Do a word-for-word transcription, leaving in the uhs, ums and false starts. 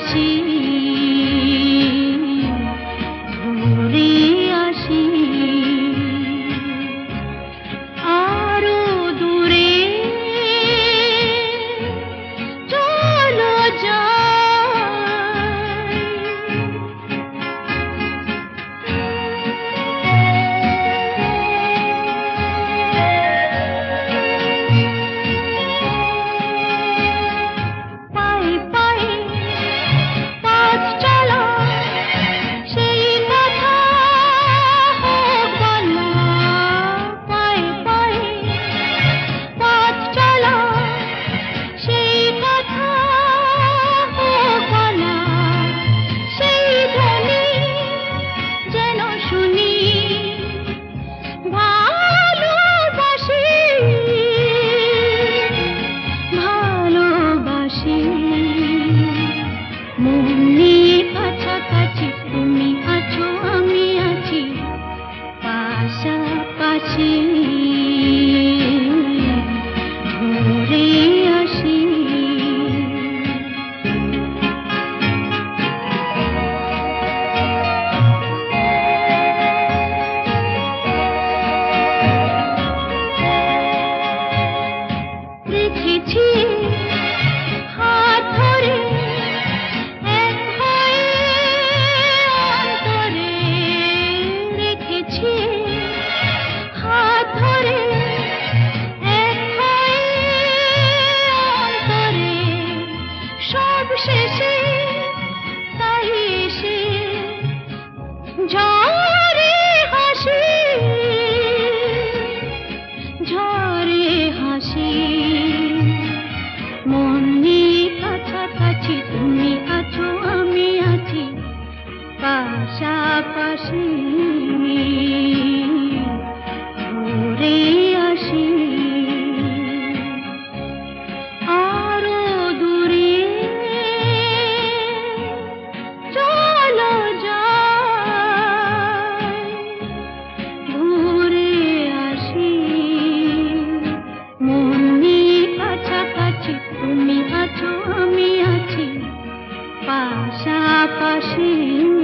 আসি, ঘুরে আসি আরো দূরে, চলো যাই। পায়ে পায়ে পথ চলা, সেই কথা হোক বলা। পায়ে পায়ে পথ চলা, সেই কথা হোক বলা। সেই ধ্বনি যেন শুনি, ভালোবাসি ভালোবাসি। মন নিয়ে কাছাকাছি, তুমি আছো আমি আছি পাশাপাশি, ঘুরে আসি। রেখেছি হাত ধরে এক হয়ে অন্তরে, রেখেছি হাত ধরে এক হয়ে অন্তরে। সব শেষে তাই এসে ঝরে হাসি, ঝরে হাসি। মন নিয়ে কাছাকাছি, তুমি আছো আমি আছি পাশাপাশি, ঘুরে আসি আরো দূরে, চলো যাই। ঘুরে আসি মন নিয়ে কাছাকাছি, তুমি আছো আমি আছি পাশাপাশি।